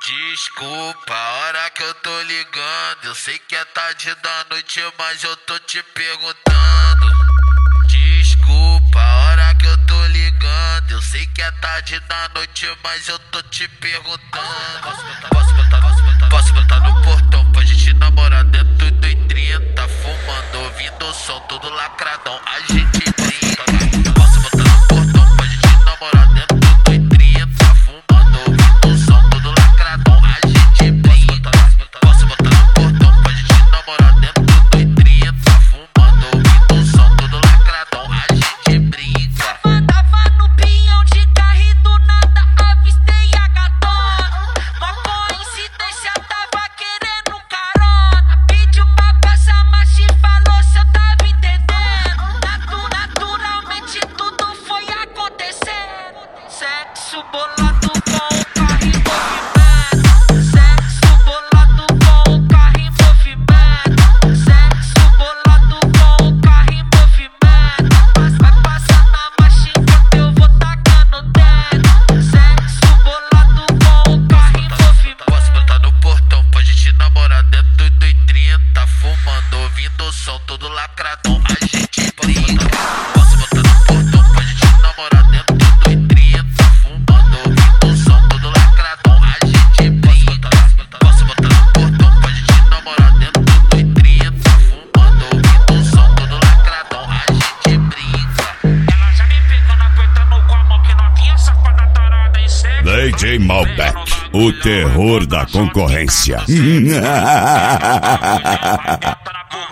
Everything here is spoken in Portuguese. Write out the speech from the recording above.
Desculpa a hora que eu tô ligando. Eu sei que é tarde da noite, mas eu tô te perguntando. Desculpa a hora que eu tô ligando. Eu sei que é tarde da noite, mas eu tô te perguntando. Posso botar no portão pra gente namorar dentro do 30, fumando, ouvindo o som todo lacradão, a gente brinca. Posso botar no portão pra gente namorar dentro do 30, fumando, ouvindo o som todo lacradão, a gente brinca. Posso botar no portão pra gente namorar dentro do 30, fumando, ouvindo o som todo lacradão, a gente brinca. Tava no pinhão de carro e do nada avistei a gatona. Uma coincidência, tava querendo carona. Pediu pra passar, mas te falou se eu tava entendendo. Naturalmente tudo foi acontecendo. Sexo bolado com o carro em movimento. Sexo bolado com o carro em movimento. Sexo bolado com o carro em movimento. Vai passar na marcha enquanto eu vou tacando dentro. Sexo bolado com o carro em movimento. Posso botar no portão pra gente namorar dentro do 30, fumando, ouvindo o som todo lacradão, a gente brinca. Posso botar no portão pra gente namorar dentro do 30, fumando, ouvindo o som todo lacradão, a gente brinca. Posso botar no portão pra gente namorar dentro do 30, fumando, ouvindo o som todo lacradão, a gente brinca. Ela já me pegando, apertando com a mão que novinha, safada tarada em seco. DJ Malbec, o terror da concorrência. Tá na boca.